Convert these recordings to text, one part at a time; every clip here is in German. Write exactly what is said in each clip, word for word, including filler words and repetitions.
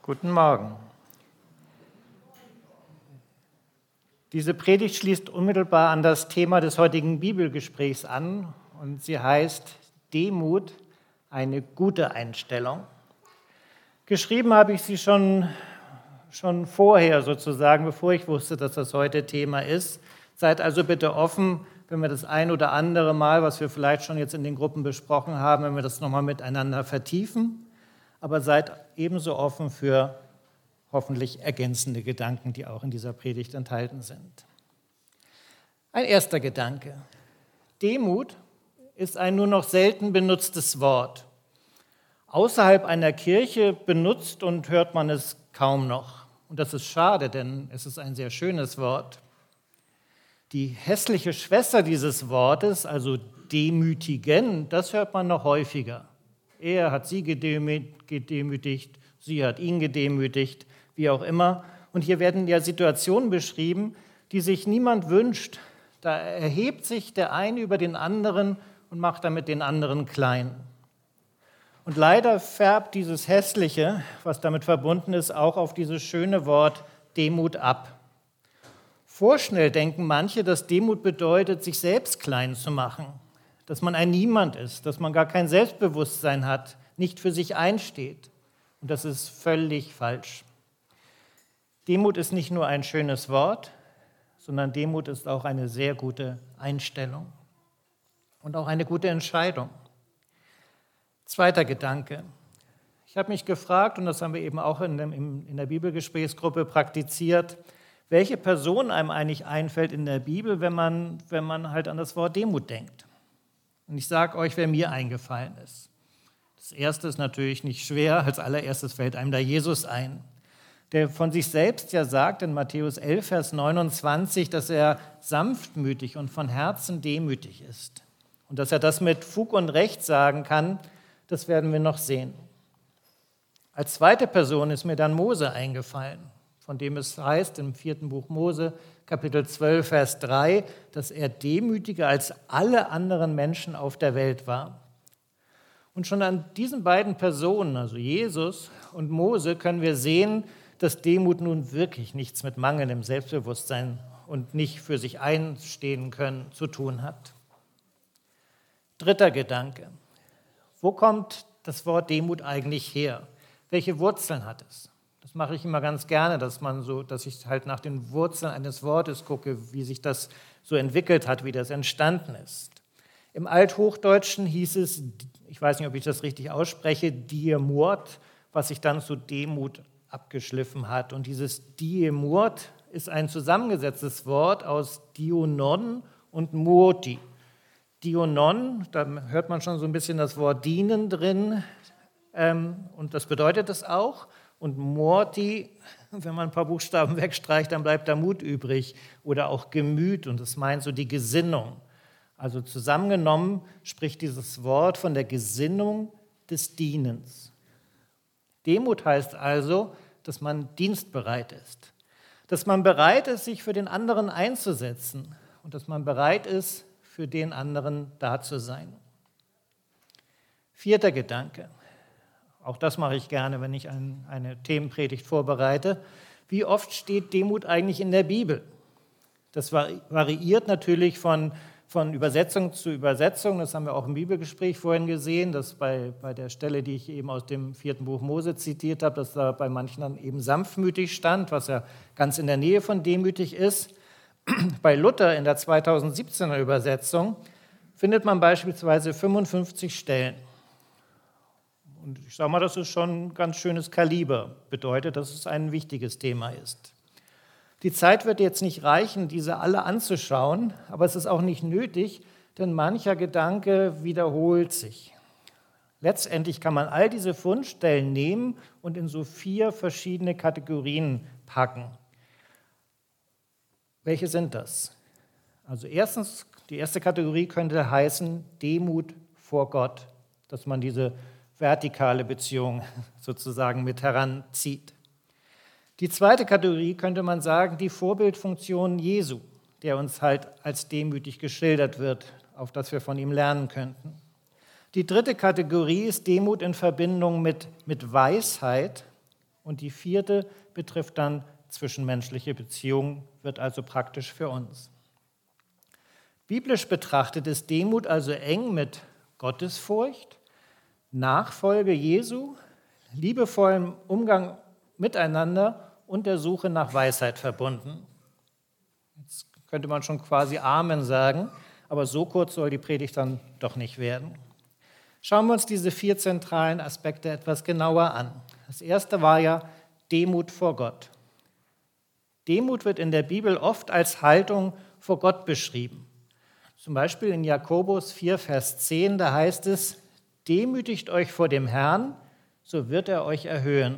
Guten Morgen. Diese Predigt schließt unmittelbar an das Thema des heutigen Bibelgesprächs an und sie heißt Demut, eine gute Einstellung. Geschrieben habe ich sie schon, schon vorher sozusagen, bevor ich wusste, dass das heute Thema ist. Seid also bitte offen, wenn wir das ein oder andere Mal, was wir vielleicht schon jetzt in den Gruppen besprochen haben, wenn wir das nochmal miteinander vertiefen. Aber seid ebenso offen für hoffentlich ergänzende Gedanken, die auch in dieser Predigt enthalten sind. Ein erster Gedanke. Demut ist ein nur noch selten benutztes Wort. Außerhalb einer Kirche benutzt und hört man es kaum noch. Und das ist schade, denn es ist ein sehr schönes Wort. Die hässliche Schwester dieses Wortes, also demütigen, das hört man noch häufiger. Er hat sie gedemütigt, sie hat ihn gedemütigt, wie auch immer. Und hier werden ja Situationen beschrieben, die sich niemand wünscht. Da erhebt sich der eine über den anderen und macht damit den anderen klein. Und leider färbt dieses Hässliche, was damit verbunden ist, auch auf dieses schöne Wort Demut ab. Vorschnell denken manche, dass Demut bedeutet, sich selbst klein zu machen. Dass man ein Niemand ist, dass man gar kein Selbstbewusstsein hat, nicht für sich einsteht. Und das ist völlig falsch. Demut ist nicht nur ein schönes Wort, sondern Demut ist auch eine sehr gute Einstellung und auch eine gute Entscheidung. Zweiter Gedanke. Ich habe mich gefragt, und das haben wir eben auch in, dem, in der Bibelgesprächsgruppe praktiziert, welche Person einem eigentlich einfällt in der Bibel, wenn man, wenn man halt an das Wort Demut denkt. Und ich sage euch, wer mir eingefallen ist. Das erste ist natürlich nicht schwer, als allererstes fällt einem da Jesus ein, der von sich selbst ja sagt in Matthäus elf, Vers neunundzwanzig, dass er sanftmütig und von Herzen demütig ist. Und dass er das mit Fug und Recht sagen kann, das werden wir noch sehen. Als zweite Person ist mir dann Mose eingefallen, von dem es heißt im vierten Buch Mose, Kapitel zwölf, Vers drei, dass er demütiger als alle anderen Menschen auf der Welt war. Und schon an diesen beiden Personen, also Jesus und Mose, können wir sehen, dass Demut nun wirklich nichts mit mangelndem Selbstbewusstsein und nicht für sich einstehen können zu tun hat. Dritter Gedanke. Wo kommt das Wort Demut eigentlich her? Welche Wurzeln hat es? Das mache ich immer ganz gerne, dass man so, dass ich halt nach den Wurzeln eines Wortes gucke, wie sich das so entwickelt hat, wie das entstanden ist. Im Althochdeutschen hieß es, ich weiß nicht, ob ich das richtig ausspreche, Diemurt, was sich dann zu Demut abgeschliffen hat. Und dieses Diemurt ist ein zusammengesetztes Wort aus Dionon und Murti. Dionon, da hört man schon so ein bisschen das Wort dienen drin, ähm, und das bedeutet es auch. Und Morti, wenn man ein paar Buchstaben wegstreicht, dann bleibt da Mut übrig oder auch Gemüt und das meint so die Gesinnung. Also zusammengenommen spricht dieses Wort von der Gesinnung des Dienens. Demut heißt also, dass man dienstbereit ist, dass man bereit ist, sich für den anderen einzusetzen und dass man bereit ist, für den anderen da zu sein. Vierter Gedanke. Auch das mache ich gerne, wenn ich ein, eine Themenpredigt vorbereite. Wie oft steht Demut eigentlich in der Bibel? Das variiert natürlich von, von Übersetzung zu Übersetzung. Das haben wir auch im Bibelgespräch vorhin gesehen, dass bei, bei der Stelle, die ich eben aus dem vierten Buch Mose zitiert habe, dass da bei manchen dann eben sanftmütig stand, was ja ganz in der Nähe von demütig ist. Bei Luther in der zweitausendsiebzehner Übersetzung findet man beispielsweise fünfundfünfzig Stellen. Und ich sage mal, das ist schon ein ganz schönes Kaliber, bedeutet, dass es ein wichtiges Thema ist. Die Zeit wird jetzt nicht reichen, diese alle anzuschauen, aber es ist auch nicht nötig, denn mancher Gedanke wiederholt sich. Letztendlich kann man all diese Fundstellen nehmen und in so vier verschiedene Kategorien packen. Welche sind das? Also erstens, die erste Kategorie könnte heißen Demut vor Gott, dass man diese vertikale Beziehung sozusagen mit heranzieht. Die zweite Kategorie könnte man sagen, die Vorbildfunktion Jesu, der uns halt als demütig geschildert wird, auf das wir von ihm lernen könnten. Die dritte Kategorie ist Demut in Verbindung mit, mit Weisheit, Und die vierte betrifft dann zwischenmenschliche Beziehungen, wird also praktisch für uns. Biblisch betrachtet ist Demut also eng mit Gottesfurcht, Nachfolge Jesu, liebevollem Umgang miteinander und der Suche nach Weisheit verbunden. Jetzt könnte man schon quasi Amen sagen, aber so kurz soll die Predigt dann doch nicht werden. Schauen wir uns diese vier zentralen Aspekte etwas genauer an. Das erste war ja Demut vor Gott. Demut wird in der Bibel oft als Haltung vor Gott beschrieben. Zum Beispiel in Jakobus vier, Vers zehn, da heißt es, demütigt euch vor dem Herrn, so wird er euch erhöhen.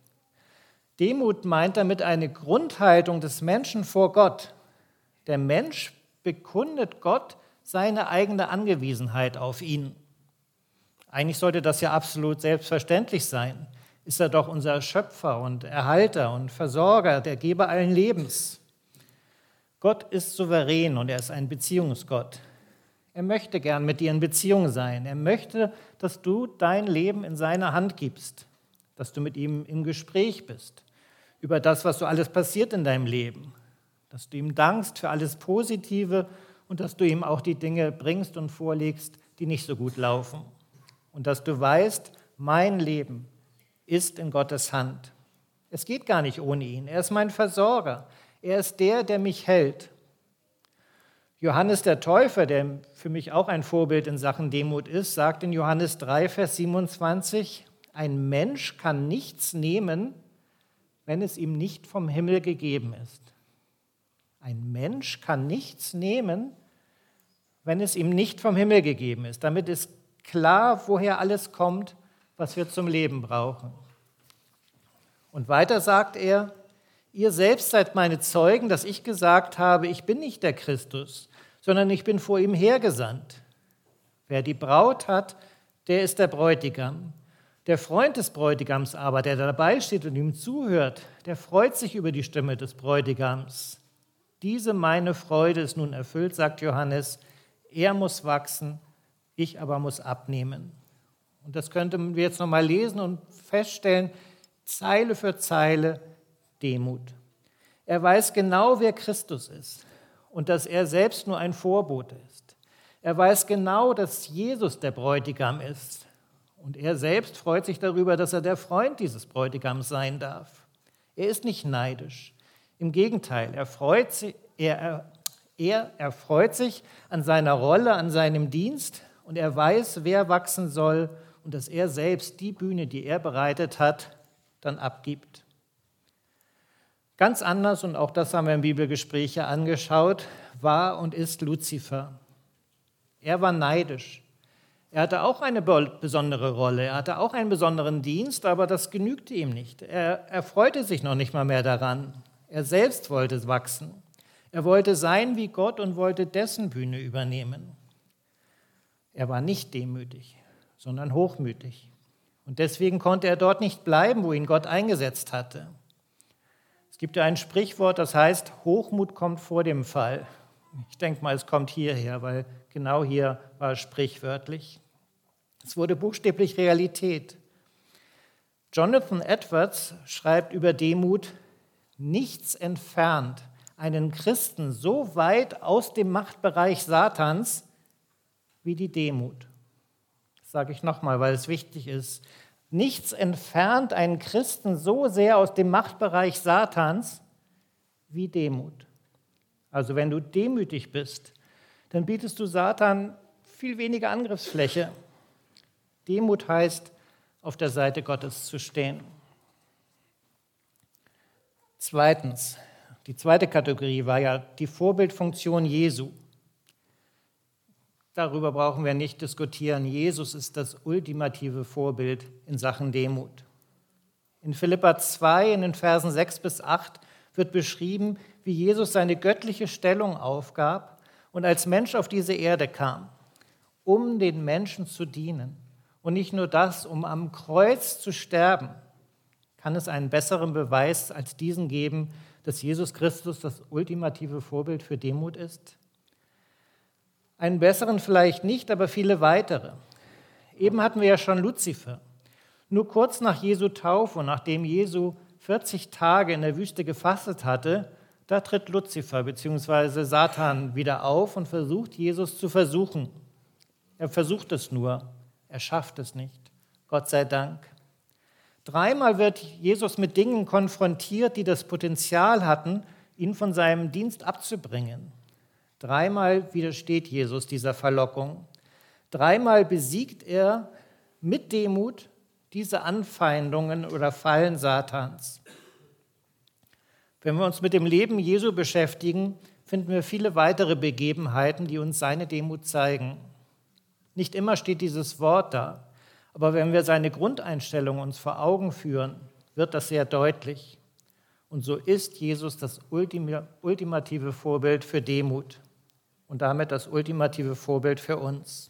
Demut meint damit eine Grundhaltung des Menschen vor Gott. Der Mensch bekundet Gott seine eigene Angewiesenheit auf ihn. Eigentlich sollte das ja absolut selbstverständlich sein. Ist er doch unser Schöpfer und Erhalter und Versorger, der Geber allen Lebens. Gott ist souverän und er ist ein Beziehungsgott. Er möchte gern mit dir in Beziehung sein. Er möchte, dass du dein Leben in seine Hand gibst, dass du mit ihm im Gespräch bist über das, was so alles passiert in deinem Leben, dass du ihm dankst für alles Positive und dass du ihm auch die Dinge bringst und vorlegst, die nicht so gut laufen. Und dass du weißt, mein Leben ist in Gottes Hand. Es geht gar nicht ohne ihn. Er ist mein Versorger. Er ist der, der mich hält. Johannes der Täufer, der für mich auch ein Vorbild in Sachen Demut ist, sagt in Johannes drei, Vers siebenundzwanzig, ein Mensch kann nichts nehmen, wenn es ihm nicht vom Himmel gegeben ist. Ein Mensch kann nichts nehmen, wenn es ihm nicht vom Himmel gegeben ist. Damit ist klar, woher alles kommt, was wir zum Leben brauchen. Und weiter sagt er, ihr selbst seid meine Zeugen, dass ich gesagt habe, ich bin nicht der Christus, sondern ich bin vor ihm hergesandt. Wer die Braut hat, der ist der Bräutigam. Der Freund des Bräutigams aber, der dabei steht und ihm zuhört, der freut sich über die Stimme des Bräutigams. Diese meine Freude ist nun erfüllt, sagt Johannes, er muss wachsen, ich aber muss abnehmen. Und das könnten wir jetzt nochmal lesen und feststellen, Zeile für Zeile Demut. Er weiß genau, wer Christus ist und dass er selbst nur ein Vorbote ist. Er weiß genau, dass Jesus der Bräutigam ist. Und er selbst freut sich darüber, dass er der Freund dieses Bräutigams sein darf. Er ist nicht neidisch. Im Gegenteil, er freut sich, er, er, er freut sich an seiner Rolle, an seinem Dienst und er weiß, wer wachsen soll und dass er selbst die Bühne, die er bereitet hat, dann abgibt. Ganz anders, und auch das haben wir im Bibelgespräch ja angeschaut, war und ist Luzifer. Er war neidisch. Er hatte auch eine besondere Rolle, er hatte auch einen besonderen Dienst, aber das genügte ihm nicht. Er, er freute sich noch nicht mal mehr daran. Er selbst wollte wachsen. Er wollte sein wie Gott und wollte dessen Bühne übernehmen. Er war nicht demütig, sondern hochmütig. Und deswegen konnte er dort nicht bleiben, wo ihn Gott eingesetzt hatte. Es gibt ja ein Sprichwort, das heißt, Hochmut kommt vor dem Fall. Ich denke mal, es kommt hierher, weil genau hier war es sprichwörtlich. Es wurde buchstäblich Realität. Jonathan Edwards schreibt über Demut, nichts entfernt einen Christen so weit aus dem Machtbereich Satans wie die Demut. Das sage ich nochmal, weil es wichtig ist. Nichts entfernt einen Christen so sehr aus dem Machtbereich Satans wie Demut. Also wenn du demütig bist, dann bietest du Satan viel weniger Angriffsfläche. Demut heißt, auf der Seite Gottes zu stehen. Zweitens, die zweite Kategorie war ja die Vorbildfunktion Jesu. Darüber brauchen wir nicht diskutieren. Jesus ist das ultimative Vorbild in Sachen Demut. In Philipper zwei, in den Versen sechs bis acht, wird beschrieben, wie Jesus seine göttliche Stellung aufgab und als Mensch auf diese Erde kam, um den Menschen zu dienen. Und nicht nur das, um am Kreuz zu sterben. Kann es einen besseren Beweis als diesen geben, dass Jesus Christus das ultimative Vorbild für Demut ist? Einen besseren vielleicht nicht, aber viele weitere. Eben hatten wir ja schon Luzifer. Nur kurz nach Jesu Taufe, nachdem Jesu vierzig Tage in der Wüste gefastet hatte, da tritt Luzifer bzw. Satan wieder auf und versucht, Jesus zu versuchen. Er versucht es nur, er schafft es nicht. Gott sei Dank. Dreimal wird Jesus mit Dingen konfrontiert, die das Potenzial hatten, ihn von seinem Dienst abzubringen. Dreimal widersteht Jesus dieser Verlockung. Dreimal besiegt er mit Demut diese Anfeindungen oder Fallen Satans. Wenn wir uns mit dem Leben Jesu beschäftigen, finden wir viele weitere Begebenheiten, die uns seine Demut zeigen. Nicht immer steht dieses Wort da, aber wenn wir seine Grundeinstellung uns vor Augen führen, wird das sehr deutlich. Und so ist Jesus das ultimative Vorbild für Demut und damit das ultimative Vorbild für uns.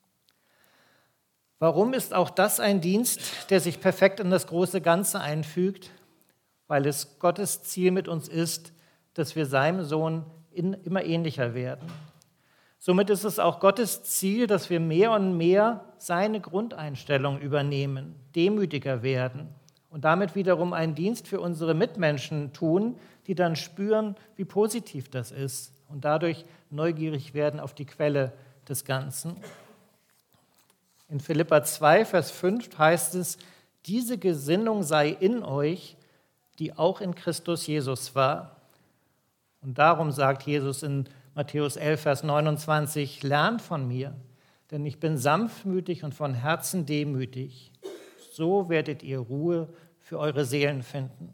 Warum ist auch das ein Dienst, der sich perfekt in das große Ganze einfügt? Weil es Gottes Ziel mit uns ist, dass wir seinem Sohn immer ähnlicher werden. Somit ist es auch Gottes Ziel, dass wir mehr und mehr seine Grundeinstellung übernehmen, demütiger werden und damit wiederum einen Dienst für unsere Mitmenschen tun, die dann spüren, wie positiv das ist und dadurch neugierig werden auf die Quelle des Ganzen. In Philipper zwei, Vers fünf heißt es, diese Gesinnung sei in euch, die auch in Christus Jesus war. Und darum sagt Jesus in Matthäus elf, Vers neunundzwanzig, lernt von mir, denn ich bin sanftmütig und von Herzen demütig. So werdet ihr Ruhe für eure Seelen finden.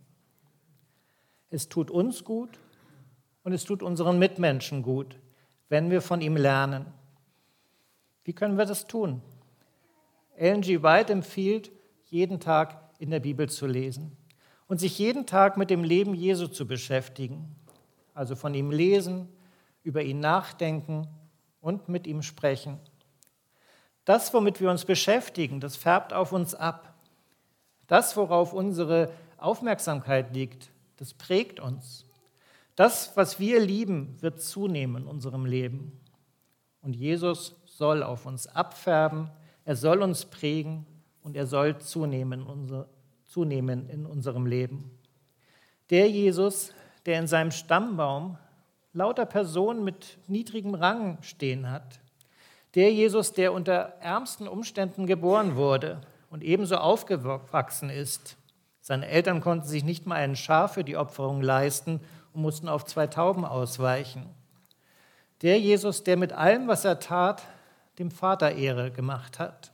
Es tut uns gut und es tut unseren Mitmenschen gut, wenn wir von ihm lernen. Wie können wir das tun? Ellen G. White empfiehlt, jeden Tag in der Bibel zu lesen und sich jeden Tag mit dem Leben Jesu zu beschäftigen, also von ihm lesen, über ihn nachdenken und mit ihm sprechen. Das, womit wir uns beschäftigen, das färbt auf uns ab. Das, worauf unsere Aufmerksamkeit liegt, das prägt uns. Das, was wir lieben, wird zunehmen in unserem Leben. Und Jesus soll auf uns abfärben, er soll uns prägen und er soll zunehmen, unser, zunehmen in unserem Leben. Der Jesus, der in seinem Stammbaum lauter Personen mit niedrigem Rang stehen hat. Der Jesus, der unter ärmsten Umständen geboren wurde und ebenso aufgewachsen ist. Seine Eltern konnten sich nicht mal ein Schaf für die Opferung leisten und mussten auf zwei Tauben ausweichen. Der Jesus, der mit allem, was er tat, dem Vater Ehre gemacht hat.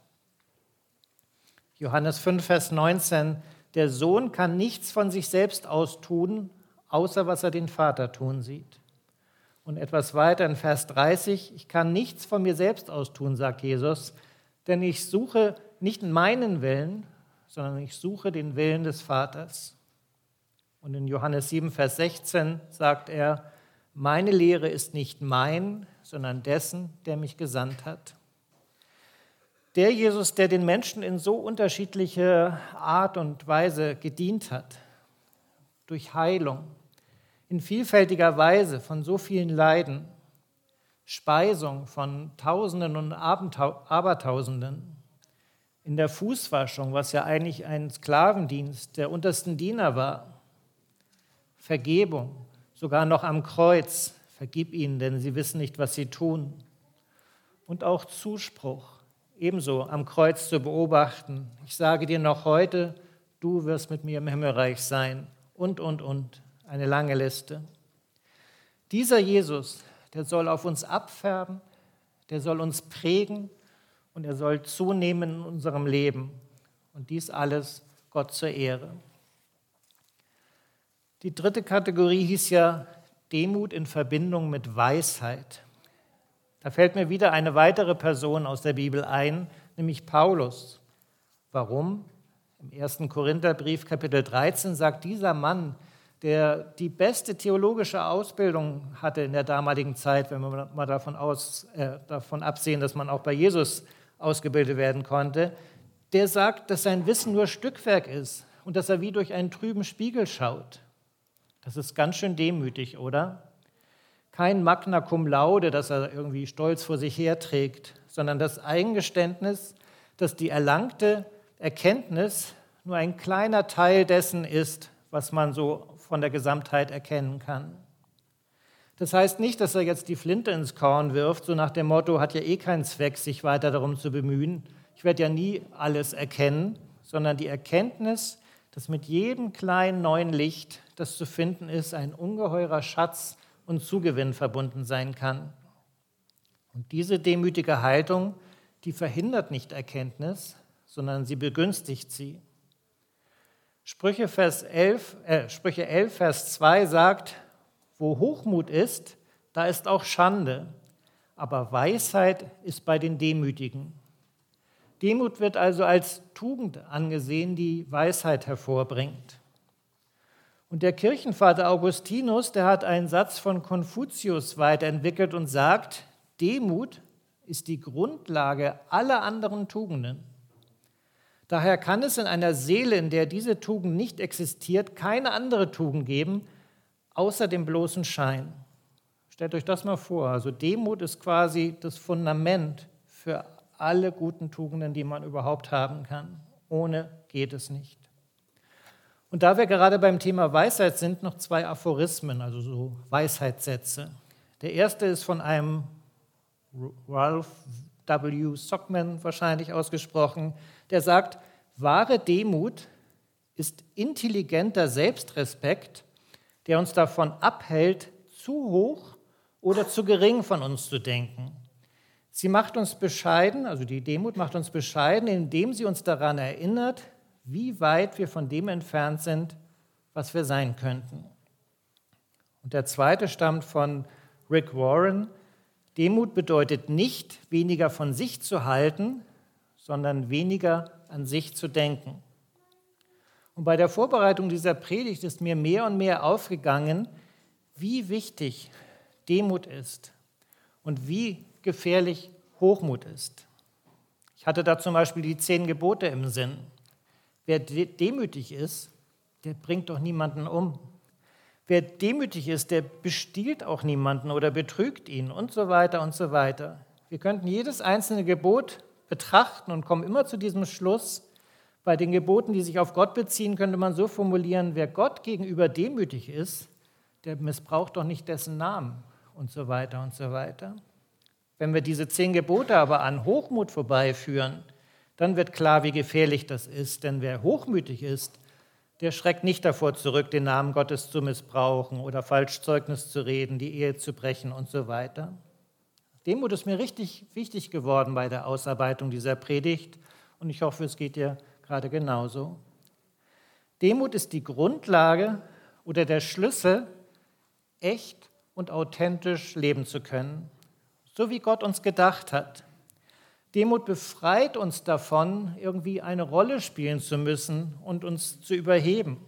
Johannes fünf, Vers neunzehn, der Sohn kann nichts von sich selbst aus tun, außer was er den Vater tun sieht. Und etwas weiter in Vers dreißig, ich kann nichts von mir selbst aus tun, sagt Jesus, denn ich suche nicht meinen Willen, sondern ich suche den Willen des Vaters. Und in Johannes sieben, Vers sechzehn sagt er, meine Lehre ist nicht mein, sondern dessen, der mich gesandt hat. Der Jesus, der den Menschen in so unterschiedliche Art und Weise gedient hat, durch Heilung, in vielfältiger Weise von so vielen Leiden, Speisung von Tausenden und Abertausenden, in der Fußwaschung, was ja eigentlich ein Sklavendienst der untersten Diener war, Vergebung, sogar noch am Kreuz, vergib ihnen, denn sie wissen nicht, was sie tun, und auch Zuspruch, ebenso am Kreuz zu beobachten. Ich sage dir noch heute, du wirst mit mir im Himmelreich sein, und, und, und. Eine lange Liste. Dieser Jesus, der soll auf uns abfärben, der soll uns prägen und er soll zunehmen in unserem Leben. Und dies alles Gott zur Ehre. Die dritte Kategorie hieß ja Demut in Verbindung mit Weisheit. Da fällt mir wieder eine weitere Person aus der Bibel ein, nämlich Paulus. Warum? Im ersten Korintherbrief, Kapitel dreizehn, sagt dieser Mann, der die beste theologische Ausbildung hatte in der damaligen Zeit, wenn wir mal davon, aus, äh, davon absehen, dass man auch bei Jesus ausgebildet werden konnte, der sagt, dass sein Wissen nur Stückwerk ist und dass er wie durch einen trüben Spiegel schaut. Das ist ganz schön demütig, oder? Kein Magna Cum Laude, das er irgendwie stolz vor sich herträgt, sondern das Eingeständnis, dass die erlangte Erkenntnis nur ein kleiner Teil dessen ist, was man so von der Gesamtheit erkennen kann. Das heißt nicht, dass er jetzt die Flinte ins Korn wirft, so nach dem Motto, hat ja eh keinen Zweck, sich weiter darum zu bemühen. Ich werde ja nie alles erkennen, sondern die Erkenntnis, dass mit jedem kleinen neuen Licht, das zu finden ist, ein ungeheurer Schatz und Zugewinn verbunden sein kann. Und diese demütige Haltung, die verhindert nicht Erkenntnis, sondern sie begünstigt sie. Sprüche, Vers elf, äh, Sprüche elf, Vers zwei sagt, wo Hochmut ist, da ist auch Schande, aber Weisheit ist bei den Demütigen. Demut wird also als Tugend angesehen, die Weisheit hervorbringt. Und der Kirchenvater Augustinus, der hat einen Satz von Konfuzius weiterentwickelt und sagt, Demut ist die Grundlage aller anderen Tugenden. Daher kann es in einer Seele, in der diese Tugend nicht existiert, keine andere Tugend geben, außer dem bloßen Schein. Stellt euch das mal vor. Also Demut ist quasi das Fundament für alle guten Tugenden, die man überhaupt haben kann. Ohne geht es nicht. Und da wir gerade beim Thema Weisheit sind, noch zwei Aphorismen, also so Weisheitssätze. Der erste ist von einem Ralph W. Sockman wahrscheinlich ausgesprochen, der sagt, wahre Demut ist intelligenter Selbstrespekt, der uns davon abhält, zu hoch oder zu gering von uns zu denken. Sie macht uns bescheiden, also die Demut macht uns bescheiden, indem sie uns daran erinnert, wie weit wir von dem entfernt sind, was wir sein könnten. Und der zweite stammt von Rick Warren. Demut bedeutet nicht, weniger von sich zu halten, sondern weniger an sich zu denken. Und bei der Vorbereitung dieser Predigt ist mir mehr und mehr aufgegangen, wie wichtig Demut ist und wie gefährlich Hochmut ist. Ich hatte da zum Beispiel die zehn Gebote im Sinn. Wer demütig ist, der bringt doch niemanden um. Wer demütig ist, der bestiehlt auch niemanden oder betrügt ihn und so weiter und so weiter. Wir könnten jedes einzelne Gebot betrachten und kommen immer zu diesem Schluss. Bei den Geboten, die sich auf Gott beziehen, könnte man so formulieren, wer Gott gegenüber demütig ist, der missbraucht doch nicht dessen Namen und so weiter und so weiter. Wenn wir diese zehn Gebote aber an Hochmut vorbeiführen, dann wird klar, wie gefährlich das ist. Denn wer hochmütig ist, der schreckt nicht davor zurück, den Namen Gottes zu missbrauchen oder Falschzeugnis zu reden, die Ehe zu brechen und so weiter. Demut ist mir richtig wichtig geworden bei der Ausarbeitung dieser Predigt und ich hoffe, es geht dir gerade genauso. Demut ist die Grundlage oder der Schlüssel, echt und authentisch leben zu können, so wie Gott uns gedacht hat. Demut befreit uns davon, irgendwie eine Rolle spielen zu müssen und uns zu überheben.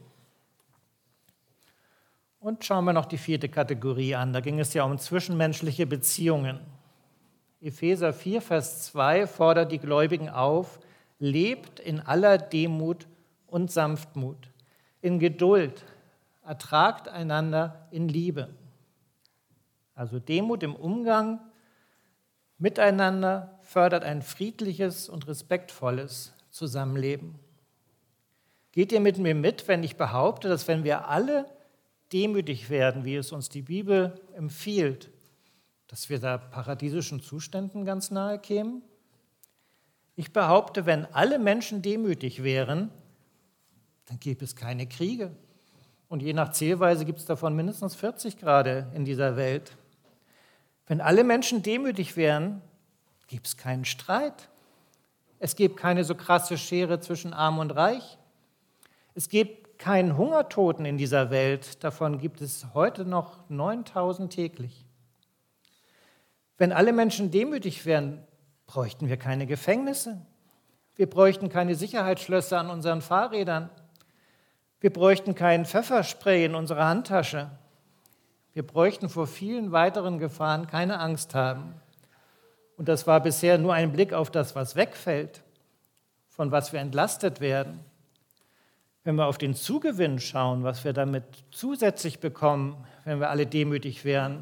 Und schauen wir noch die vierte Kategorie an. Da ging es ja um zwischenmenschliche Beziehungen. Epheser vier, Vers zwei fordert die Gläubigen auf, lebt in aller Demut und Sanftmut, in Geduld, ertragt einander in Liebe. Also Demut im Umgang miteinander fördert ein friedliches und respektvolles Zusammenleben. Geht ihr mit mir mit, wenn ich behaupte, dass wenn wir alle demütig werden, wie es uns die Bibel empfiehlt, dass wir da paradiesischen Zuständen ganz nahe kämen? Ich behaupte, wenn alle Menschen demütig wären, dann gäbe es keine Kriege. Und je nach Zählweise gibt es davon mindestens vierzig gerade in dieser Welt. Wenn alle Menschen demütig wären, gäbe es keinen Streit. Es gäbe keine so krasse Schere zwischen Arm und Reich. Es gibt keinen Hungertoten in dieser Welt. Davon gibt es heute noch neuntausend täglich. Wenn alle Menschen demütig wären, bräuchten wir keine Gefängnisse. Wir bräuchten keine Sicherheitsschlösser an unseren Fahrrädern. Wir bräuchten keinen Pfefferspray in unserer Handtasche. Wir bräuchten vor vielen weiteren Gefahren keine Angst haben. Und das war bisher nur ein Blick auf das, was wegfällt, von was wir entlastet werden. Wenn wir auf den Zugewinn schauen, was wir damit zusätzlich bekommen, wenn wir alle demütig wären,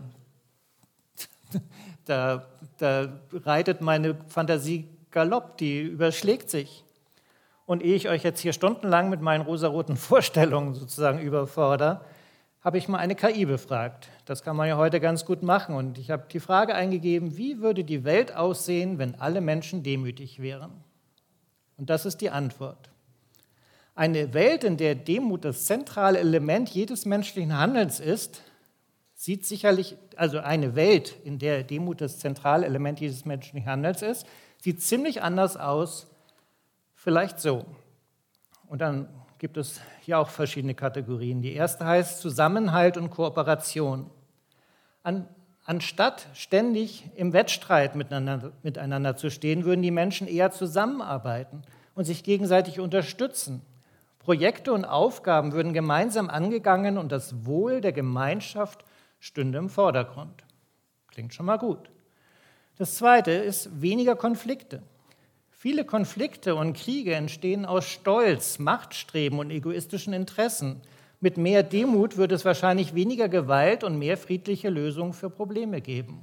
da, da reitet meine Fantasie Galopp, die überschlägt sich. Und ehe ich euch jetzt hier stundenlang mit meinen rosaroten Vorstellungen sozusagen überfordere, habe ich mal eine K I befragt. Das kann man ja heute ganz gut machen. Und ich habe die Frage eingegeben, wie würde die Welt aussehen, wenn alle Menschen demütig wären? Und das ist die Antwort. Eine Welt, in der Demut das zentrale Element jedes menschlichen Handelns ist, sieht sicherlich, also eine Welt, in der Demut das zentrale Element jedes menschlichen Handelns ist, sieht ziemlich anders aus, vielleicht so. Und dann gibt es hier auch verschiedene Kategorien. Die erste heißt Zusammenhalt und Kooperation. An, anstatt ständig im Wettstreit miteinander, miteinander zu stehen, würden die Menschen eher zusammenarbeiten und sich gegenseitig unterstützen. Projekte und Aufgaben würden gemeinsam angegangen und das Wohl der Gemeinschaft stünde im Vordergrund. Klingt schon mal gut. Das zweite ist weniger Konflikte. Viele Konflikte und Kriege entstehen aus Stolz, Machtstreben und egoistischen Interessen. Mit mehr Demut wird es wahrscheinlich weniger Gewalt und mehr friedliche Lösungen für Probleme geben.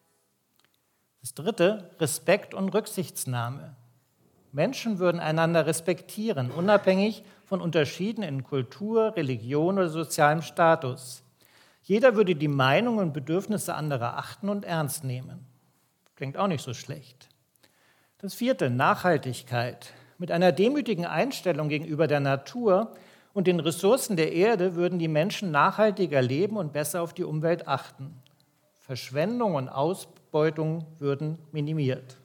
Das dritte, Respekt und Rücksichtnahme. Menschen würden einander respektieren, unabhängig von Unterschieden in Kultur, Religion oder sozialem Status. Jeder würde die Meinung und Bedürfnisse anderer achten und ernst nehmen. Klingt auch nicht so schlecht. Das vierte, Nachhaltigkeit. Mit einer demütigen Einstellung gegenüber der Natur und den Ressourcen der Erde würden die Menschen nachhaltiger leben und besser auf die Umwelt achten. Verschwendung und Ausbeutung würden minimiert.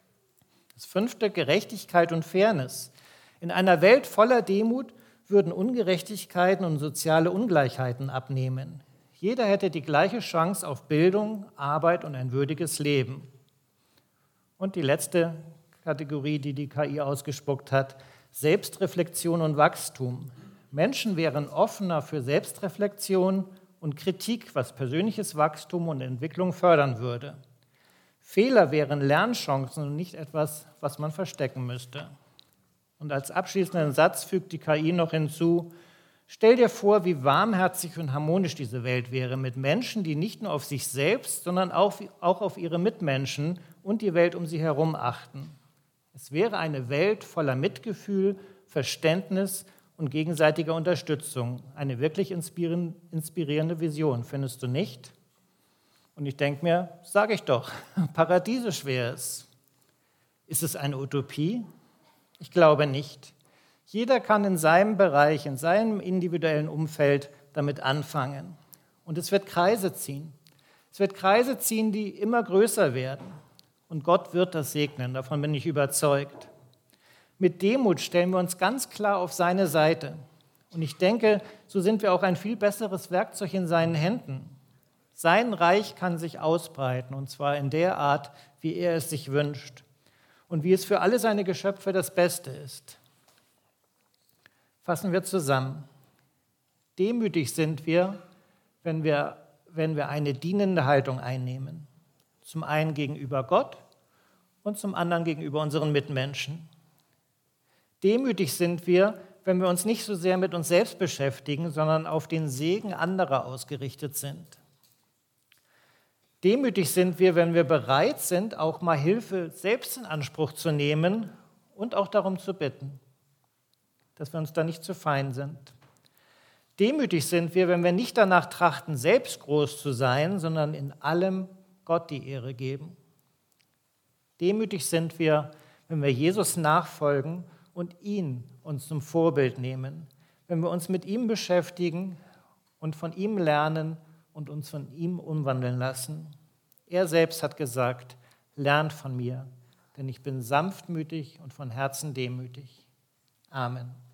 Das fünfte, Gerechtigkeit und Fairness. In einer Welt voller Demut würden Ungerechtigkeiten und soziale Ungleichheiten abnehmen. Jeder hätte die gleiche Chance auf Bildung, Arbeit und ein würdiges Leben. Und die letzte Kategorie, die die K I ausgespuckt hat, Selbstreflexion und Wachstum. Menschen wären offener für Selbstreflexion und Kritik, was persönliches Wachstum und Entwicklung fördern würde. Fehler wären Lernchancen und nicht etwas, was man verstecken müsste. Und als abschließenden Satz fügt die K I noch hinzu, stell dir vor, wie warmherzig und harmonisch diese Welt wäre, mit Menschen, die nicht nur auf sich selbst, sondern auch auf ihre Mitmenschen und die Welt um sie herum achten. Es wäre eine Welt voller Mitgefühl, Verständnis und gegenseitiger Unterstützung. Eine wirklich inspirierende Vision, findest du nicht? Und ich denke mir, sage ich doch, paradiesisch wäre es. Ist es eine Utopie? Ich glaube nicht. Jeder kann in seinem Bereich, in seinem individuellen Umfeld damit anfangen. Und es wird Kreise ziehen. Es wird Kreise ziehen, die immer größer werden. Und Gott wird das segnen, davon bin ich überzeugt. Mit Demut stellen wir uns ganz klar auf seine Seite. Und ich denke, so sind wir auch ein viel besseres Werkzeug in seinen Händen. Sein Reich kann sich ausbreiten, und zwar in der Art, wie er es sich wünscht. Und wie es für alle seine Geschöpfe das Beste ist. Fassen wir zusammen. Demütig sind wir, wenn wir, wenn wir eine dienende Haltung einnehmen. Zum einen gegenüber Gott und zum anderen gegenüber unseren Mitmenschen. Demütig sind wir, wenn wir uns nicht so sehr mit uns selbst beschäftigen, sondern auf den Segen anderer ausgerichtet sind. Demütig sind wir, wenn wir bereit sind, auch mal Hilfe selbst in Anspruch zu nehmen und auch darum zu bitten, dass wir uns da nicht zu fein sind. Demütig sind wir, wenn wir nicht danach trachten, selbst groß zu sein, sondern in allem Gott die Ehre geben. Demütig sind wir, wenn wir Jesus nachfolgen und ihn uns zum Vorbild nehmen, wenn wir uns mit ihm beschäftigen und von ihm lernen und uns von ihm umwandeln lassen. Er selbst hat gesagt, lernt von mir, denn ich bin sanftmütig und von Herzen demütig. Amen.